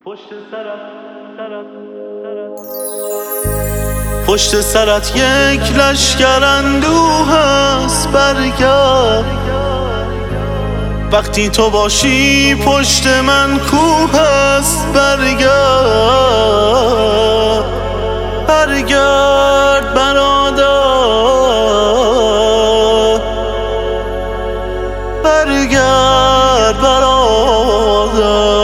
پشت سرت یک لشکر اندوه هست، برگرد. وقتی تو باشی پشت من کوه هست، برگرد. برگرد برادر، برگرد برادر.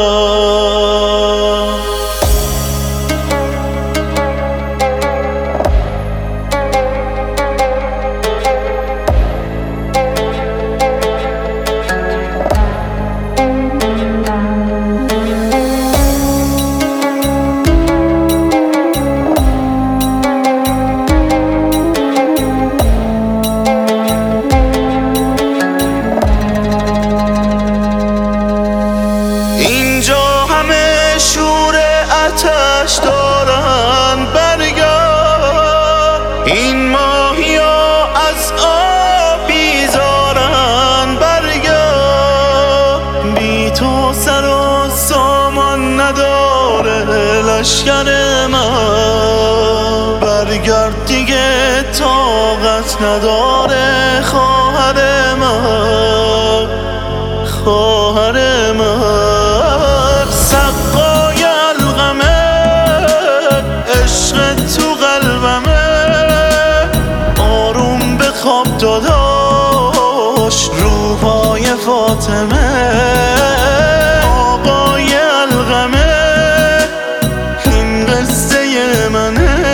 آتش دارن، برگرد. این ماهیا از آب بیزارن، برگرد. بی تو سر و سامان نداره لشکر من، برگرد دیگه طاقت نداره خواهر من، خواهر من. خواب داداش روحای فاطمه، آقای القمه. این قصه منه،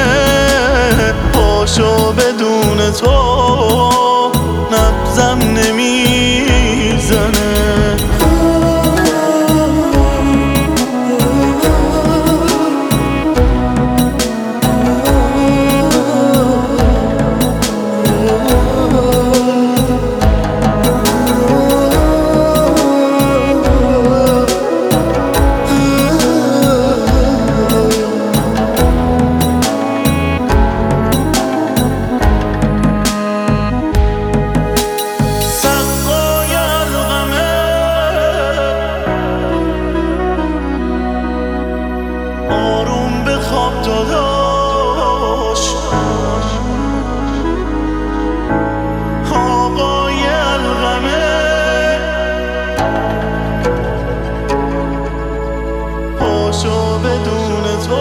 پاشو بدون تو نبضم نمیزنه. داداش آقای القمه، پاشو بدون تو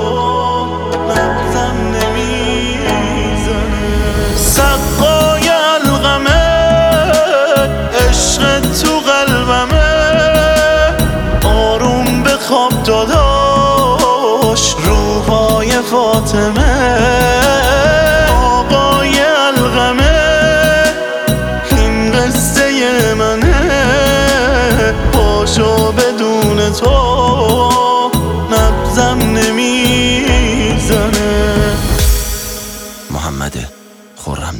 نبضم نمیزنه. سقای القمه، عشق تو قلبمه. آروم به خواب داداش روحای فاطمه، آقای القمه. این قصه منه، پاشو بدون تو نبضم نمیزنه. محمد خرم